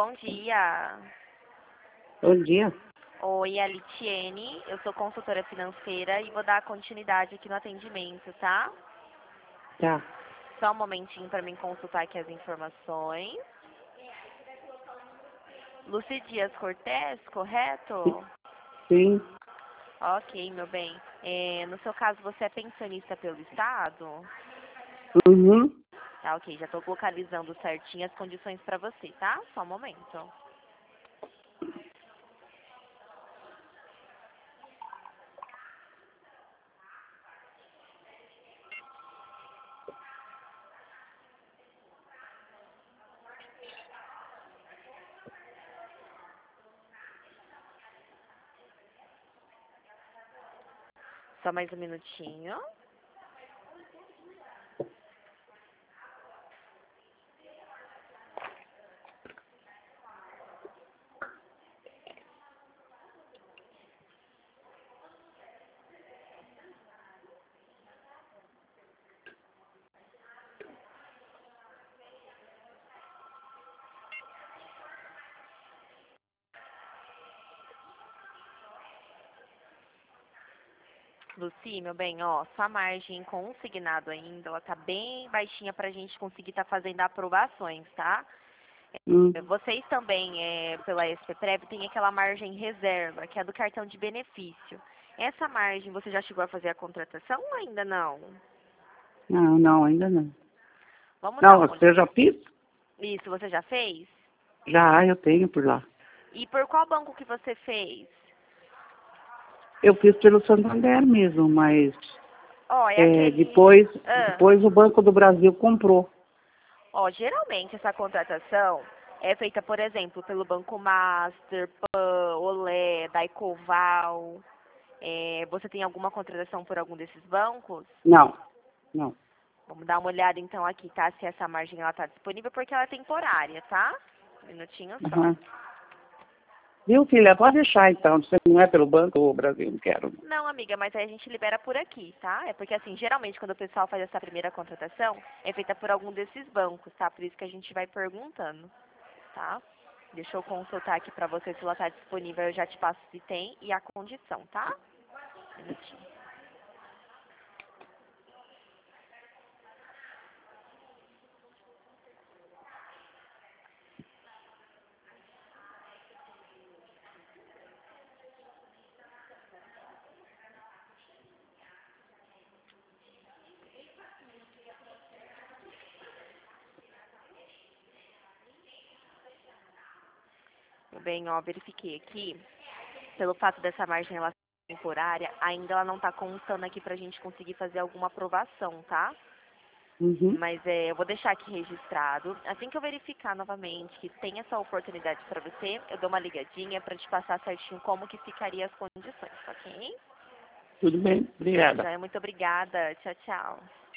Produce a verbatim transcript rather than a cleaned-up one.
bom dia. Bom dia. Oi, é a Litiene, eu sou consultora financeira e vou dar continuidade aqui no atendimento, tá? Tá. Só um momentinho para mim consultar aqui as informações. Luci Dias Cortez, correto? Sim. Ok, meu bem. É, no seu caso, você é pensionista pelo Estado? Uhum. Tá, ok. Já estou localizando certinho as condições para você, tá? Só um momento. Só mais um minutinho. Luci, meu bem, ó, sua margem consignado ainda, ela tá bem baixinha pra gente conseguir estar fazendo aprovações, tá? Hum. É, Vocês também, é, pela S P Prev, tem aquela margem reserva, que é a do cartão de benefício. Essa margem, você já chegou a fazer a contratação ou ainda não? Não, não, ainda não. Vamos dar Não, uma olhada. você já fiz? Isso, você já fez? Já, eu tenho por lá. E por qual banco que você fez? Eu fiz pelo Santander mesmo, mas Ó, é é, aquele... depois, Ah. depois o Banco do Brasil comprou. Ó, geralmente essa contratação é feita, por exemplo, pelo Banco Master, Pan, Olé, Daicoval. É, você tem alguma contratação por algum desses bancos? Não, não. Vamos dar uma olhada então aqui, tá? Se essa margem ela tá disponível, porque ela é temporária, tá? Um minutinho só. Uhum. Viu, filha? Pode deixar então. Se não é pelo Banco do Brasil, não quero. Não, amiga, mas aí a gente libera por aqui, tá? É porque assim, geralmente quando o pessoal faz essa primeira contratação, é feita por algum desses bancos, tá? Por isso que a gente vai perguntando, tá? Deixa eu consultar aqui pra você se ela tá disponível, eu já te passo se tem e a condição, tá? Um minutinho. Meu bem, ó, verifiquei aqui. Pelo fato dessa margem ela ser temporária, ainda ela não tá constando aqui pra gente conseguir fazer alguma aprovação, tá? Uhum. Mas é, eu vou deixar aqui registrado. Assim que eu verificar novamente que tem essa oportunidade para você, eu dou uma ligadinha para te passar certinho como que ficaria as condições, ok? Tudo bem, obrigada. Já, muito obrigada. Tchau, tchau.